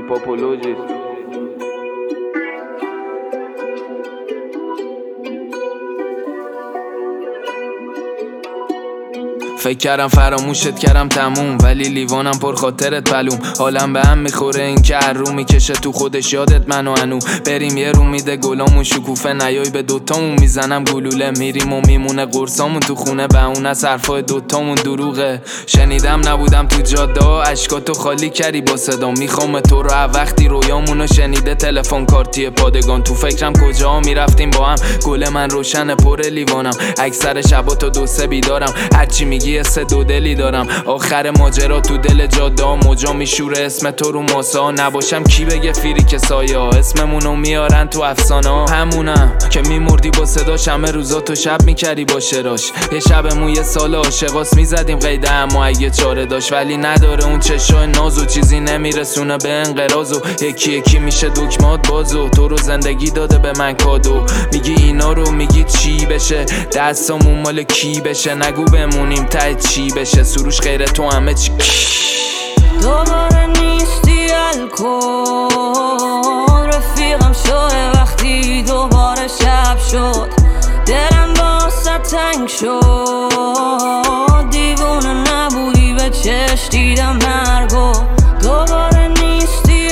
پاپولوژیست. فکر کردم فراموشت کردم تموم، ولی لیوانم پر خاطرت پلوم. حالم به هم میخوره این که هر رو میکشه تو خودش یادت منو انو. بریم یه رو میده گلامون شکوفه، نیای به دوتامون میزنم گلوله. میریم و میمونه قرصامون تو خونه، به اون از حرفای دوتامون دروغه. شنیدم نبودم تو جاده ها، اشکاتو خالی کردی با صدا. میخوام تو رو وقتی رویامونو شنیده تلفن کارتی پادگان. تو فکرم کجا میرفتیم با هم، گل من روشن پر لیوانم. اکثر شبا تا 2-3 بیدارم، هرچی میگی سه دو دلی دارم. آخر ماجرا تو دل جاده ها موجا میشوره اسم تو رو ماسا. نباشم کی بگه فیری که سایه ها اسممونو میارن تو افسانه ها. همونم که میمردی با صداش، همه روزا تو شب میکردی با شراش. یه شبمون یه سال عاشقاس میزدیم قیده، اما اگه چاره داشت ولی نداره اون چشای نازو. چیزی نمیرسونه به انقراض و یکی یکی میشه دکمات بازو. تو رو زندگی داده به من کادو، میگی اینا رو میگی چی بشه، دستامون مال کی بشه. نگو بمونیم ته چی بشه، سروش غیر تو همه چی. دوباره نیستی الکل، رفیقم شده وقتی دوباره شب شد. دلم واسه تنگ شد، دیوونه نبودی به چشم دیدم مرگو. دوباره نیستی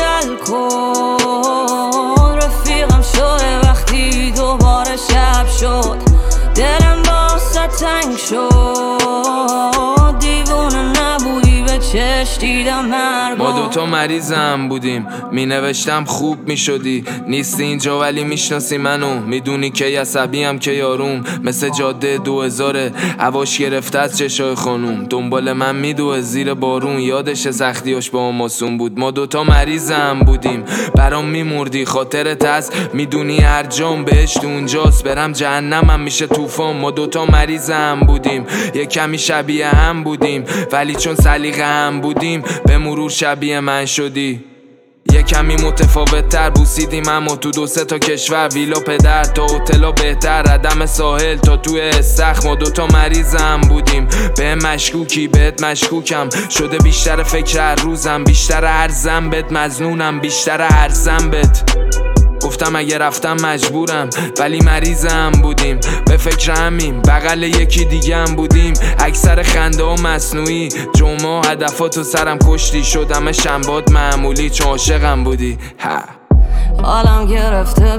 الکل، رفیقم شده وقتی دوباره شب شد. دلم واسه تنگ شد، دیوونه نبودی به چشم دیدم مرگو. ما دوتا مریضم بودیم، می نوشتم خوب می شدی. نیستی اینجا ولی میشناسی منو، میدونی که عصبیم که یاروم. مثل جاده 2000 هواش گرفته از چشای خانوم. دنبال من میدوه زیر بارون، یادش سختیاش با ماسون بود. ما دوتا مریضم بودیم، برام میمردی خاطرت هست. میدونی هر جام بهشت اونجاست، برم جهنمم میشه طوفان. ما دوتا مریضم بودیم، یه کمی شبیه هم بودیم، ولی چون سلیقه هم بودیم به مرور شبیه من شدی. یه کمی متفاوت تر بوسیدیم، اما تو 2-3 تا کشور. ویلا پدر تا هتلا بهتر، عدم ساحل تا توی استخر. ما دوتا مریضم بودیم، به مشکوکی بهت مشکوکم. شده بیشتر فکر هر روزم، بیشتر هر ذنبت مظنونم، بیشتر هر ذنبت. گفتم اگه رفتم مجبورم، ولی مریضم بودیم. به فکر همین بغل یکی دیگه هم بودیم. اکثر خنده ها مصنوعی، جمعه هدفاتو سرم کشتی. شدم شنباد معمولی چون عاشقم بودی. حالم گرفته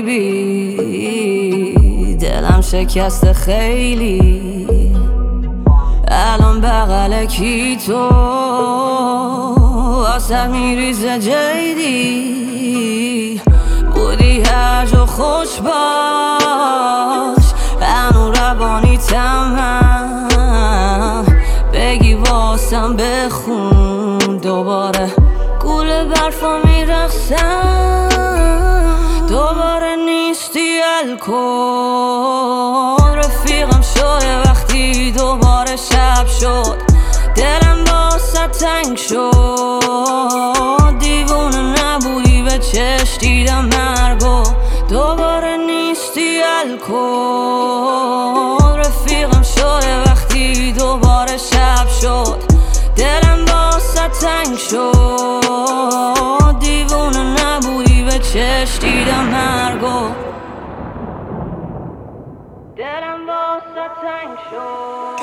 بیبی، دلم شکسته خیلی. الان بغل کی تو واسه میریزه جیدی. بودی هر جا خوش باش، هنو روانی تمام. بگی واسم بخون دوباره، گول برفا میرخسم. دوباره نیستی الکل، رفیقم شده وقتی دوباره شب شد. دلم واسه تنگ شد، دیوونه نبودی به چشم دیدم مرگو. دوباره نیستی الکل، رفیقم شده وقتی دوباره شب شد. دلم واسه تنگ شد، دیوونه نبودی به چشم دیدم مرگو. دلم واسه تنگ شد.